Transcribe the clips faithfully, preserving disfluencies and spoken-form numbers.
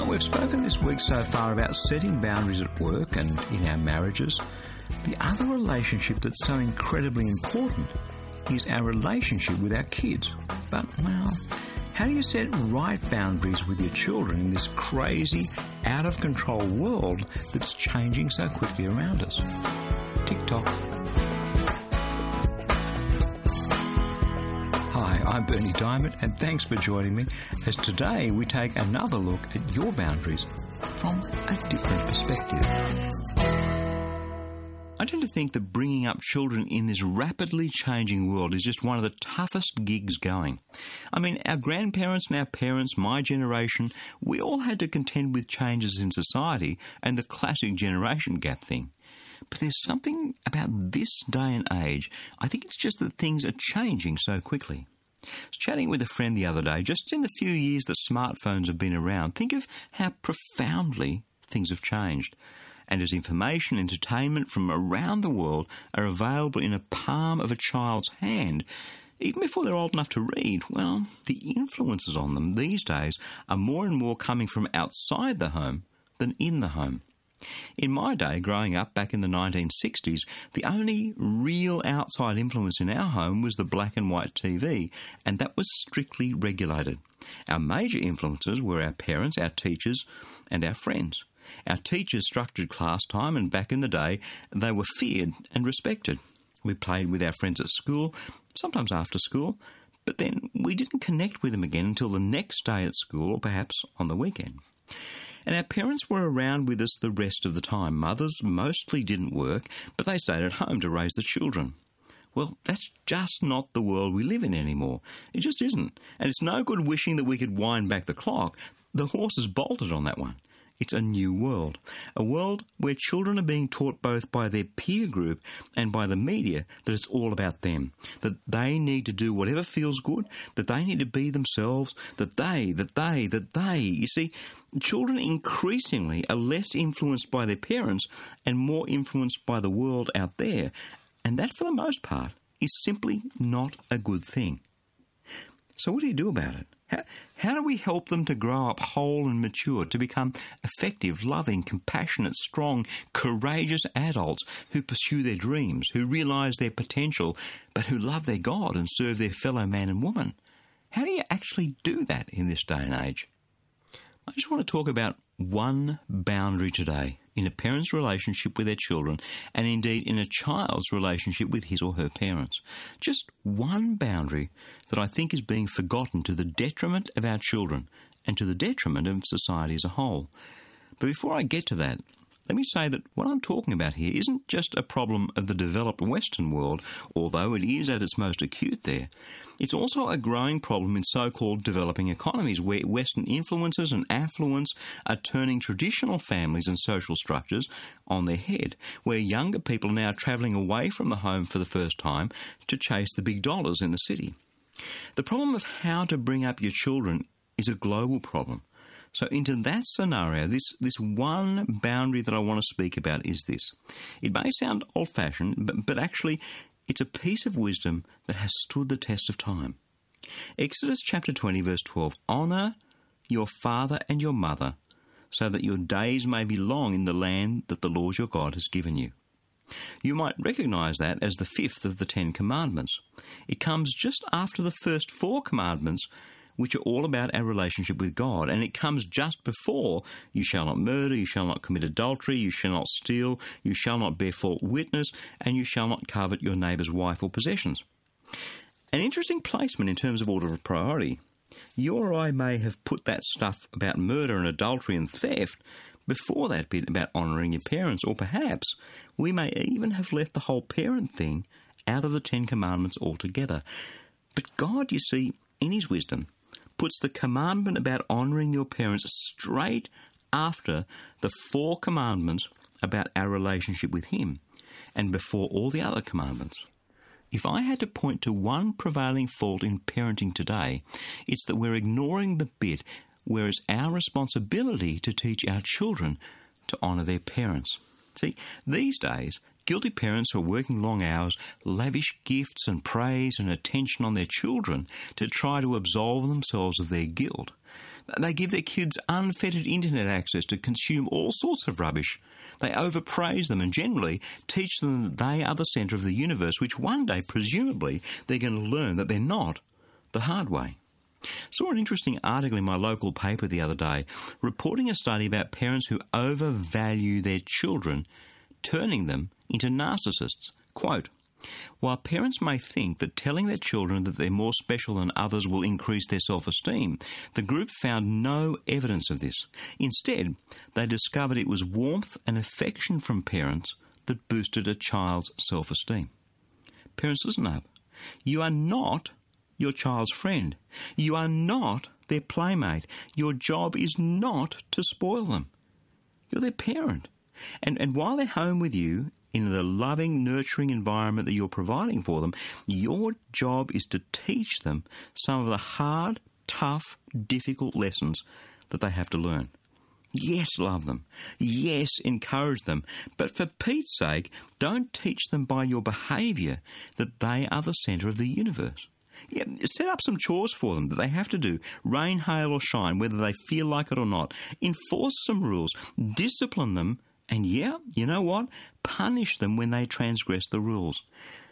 we've spoken this week so far about setting boundaries at work and in our marriages. The other relationship that's so incredibly important is our relationship with our kids. But, well, how do you set right boundaries with your children in this crazy, out-of-control world that's changing so quickly around us? TikTok. Hi, I'm Bernie Diamond, and thanks for joining me as today we take another look at your boundaries from a different perspective. I tend to think that bringing up children in this rapidly changing world is just one of the toughest gigs going. I mean, our grandparents and our parents, my generation, we all had to contend with changes in society and the classic generation gap thing. But there's something about this day and age. I think it's just that things are changing so quickly. I was chatting with a friend the other day, just in the few years that smartphones have been around, think of how profoundly things have changed. And as information and entertainment from around the world are available in a palm of a child's hand, even before they're old enough to read, well, the influences on them these days are more and more coming from outside the home than in the home. In my day, growing up back in the nineteen sixties, the only real outside influence in our home was the black and white T V, and that was strictly regulated. Our major influences were our parents, our teachers, and our friends. Our teachers structured class time, and back in the day, they were feared and respected. We played with our friends at school, sometimes after school, but then we didn't connect with them again until the next day at school or perhaps on the weekend. And our parents were around with us the rest of the time. Mothers mostly didn't work, but they stayed at home to raise the children. Well, that's just not the world we live in anymore. It just isn't. And it's no good wishing that we could wind back the clock. The horse has bolted on that one. It's a new world, a world where children are being taught both by their peer group and by the media that it's all about them, that they need to do whatever feels good, that they need to be themselves, that they, that they, that they. You see, children increasingly are less influenced by their parents and more influenced by the world out there, and that, for the most part, is simply not a good thing. So what do you do about it? How, how do we help them to grow up whole and mature, to become effective, loving, compassionate, strong, courageous adults who pursue their dreams, who realise their potential, but who love their God and serve their fellow man and woman? How do you actually do that in this day and age? I just want to talk about one boundary today in a parent's relationship with their children, and indeed in a child's relationship with his or her parents. Just one boundary that I think is being forgotten to the detriment of our children and to the detriment of society as a whole. But before I get to that, let me say that what I'm talking about here isn't just a problem of the developed Western world, although it is at its most acute there. It's also a growing problem in so-called developing economies where Western influences and affluence are turning traditional families and social structures on their head, where younger people are now travelling away from the home for the first time to chase the big dollars in the city. The problem of how to bring up your children is a global problem. So into that scenario, this, this one boundary that I want to speak about is this. It may sound old-fashioned, but, but actually it's a piece of wisdom that has stood the test of time. Exodus chapter twenty, verse twelve, "Honour your father and your mother, so that your days may be long in the land that the Lord your God has given you." You might recognise that as the fifth of the Ten Commandments. It comes just after the first four commandments, which are all about our relationship with God. And it comes just before, you shall not murder, you shall not commit adultery, you shall not steal, you shall not bear false witness, and you shall not covet your neighbour's wife or possessions. An interesting placement in terms of order of priority. You or I may have put that stuff about murder and adultery and theft before that bit about honouring your parents, or perhaps we may even have left the whole parent thing out of the Ten Commandments altogether. But God, you see, in his wisdom, puts the commandment about honouring your parents straight after the four commandments about our relationship with him and before all the other commandments. If I had to point to one prevailing fault in parenting today, it's that we're ignoring the bit where it's our responsibility to teach our children to honour their parents. See, these days, guilty parents who are working long hours lavish gifts and praise and attention on their children to try to absolve themselves of their guilt. They give their kids unfettered internet access to consume all sorts of rubbish. They overpraise them and generally teach them that they are the centre of the universe, which one day, presumably, they're going to learn that they're not, the hard way. Saw an interesting article in my local paper the other day reporting a study about parents who overvalue their children, turning them into narcissists. Quote, "While parents may think that telling their children that they're more special than others will increase their self-esteem, the group found no evidence of this. Instead, they discovered it was warmth and affection from parents that boosted a child's self-esteem." Parents, listen up. You are not your child's friend. You are not their playmate. Your job is not to spoil them. You're their parent. And, and while they're home with you, in the loving, nurturing environment that you're providing for them, your job is to teach them some of the hard, tough, difficult lessons that they have to learn. Yes, love them. Yes, encourage them. But for Pete's sake, don't teach them by your behaviour that they are the centre of the universe. Yeah, set up some chores for them that they have to do, rain, hail or shine, whether they feel like it or not. Enforce some rules. Discipline them. And yeah, you know what? Punish them when they transgress the rules.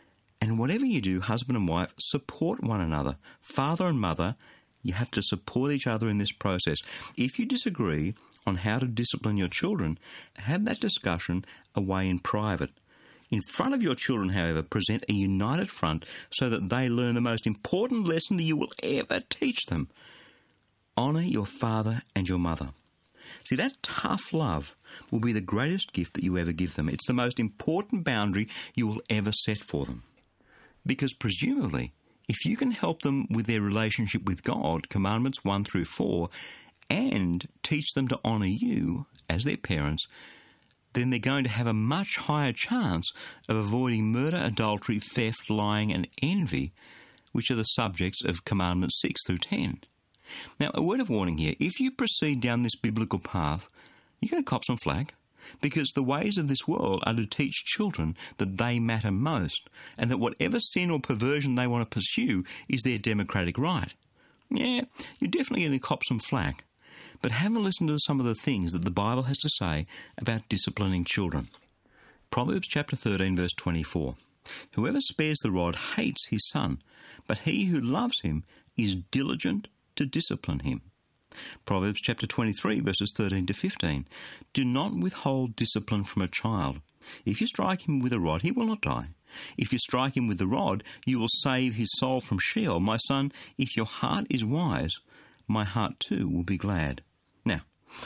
And whatever you do, husband and wife, support one another. Father and mother, you have to support each other in this process. If you disagree on how to discipline your children, have that discussion away in private. In front of your children, however, present a united front so that they learn the most important lesson that you will ever teach them. Honour your father and your mother. See, that tough love will be the greatest gift that you ever give them. It's the most important boundary you will ever set for them. Because presumably, if you can help them with their relationship with God, Commandments one through four, and teach them to honour you as their parents, then they're going to have a much higher chance of avoiding murder, adultery, theft, lying and envy, which are the subjects of Commandments six through ten. Now, a word of warning here. If you proceed down this biblical path, you're going to cop some flack, because the ways of this world are to teach children that they matter most, and that whatever sin or perversion they want to pursue is their democratic right. Yeah, you're definitely going to cop some flack. But have a listen to some of the things that the Bible has to say about disciplining children. Proverbs chapter thirteen, verse twenty-four. Whoever spares the rod hates his son, but he who loves him is diligent to discipline him. Proverbs chapter twenty-three, verses thirteen to fifteen. Do not withhold discipline from a child. If you strike him with a rod, he will not die. If you strike him with the rod, you will save his soul from Sheol. My son, if your heart is wise, my heart too will be glad. Now,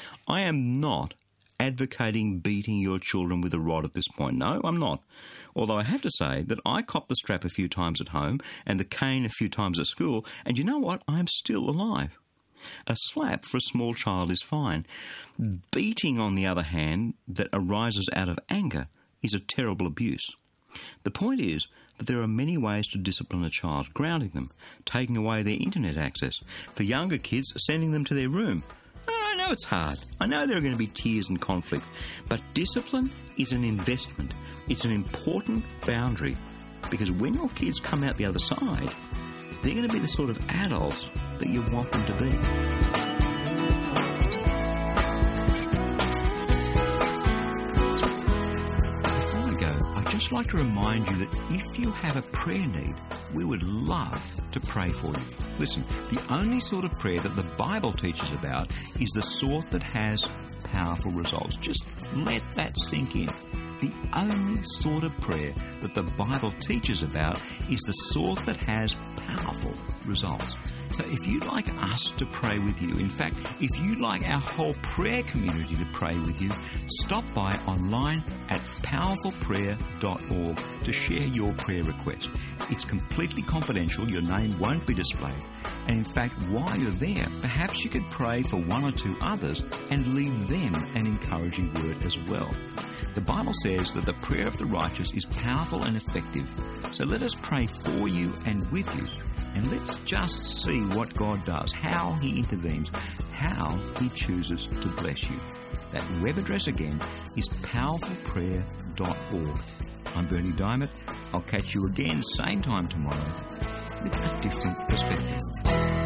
I am not advocating beating your children with a rod at this point. No, I'm not. Although I have to say that I copped the strap a few times at home and the cane a few times at school, and you know what? I'm still alive. A slap for a small child is fine. Beating, on the other hand, that arises out of anger is a terrible abuse. The point is that there are many ways to discipline a child: grounding them, taking away their internet access. For younger kids, sending them to their room. I know it's hard. I know there are going to be tears and conflict. But discipline is an investment. It's an important boundary. Because when your kids come out the other side, they're going to be the sort of adults that you want them to be. Before I go, I'd just like to remind you that if you have a prayer need, we would love to pray for you. Listen, the only sort of prayer that the Bible teaches about is the sort that has powerful results. Just let that sink in. The only sort of prayer that the Bible teaches about is the sort that has powerful results. So if you'd like us to pray with you, in fact, if you'd like our whole prayer community to pray with you, stop by online at powerful prayer dot org to share your prayer request. It's completely confidential. Your name won't be displayed. And in fact, while you're there, perhaps you could pray for one or two others and leave them an encouraging word as well. The Bible says that the prayer of the righteous is powerful and effective. So let us pray for you and with you. And let's just see what God does, how He intervenes, how He chooses to bless you. That web address again is powerful prayer dot org. I'm Bernie Diamond. I'll catch you again same time tomorrow with a different perspective.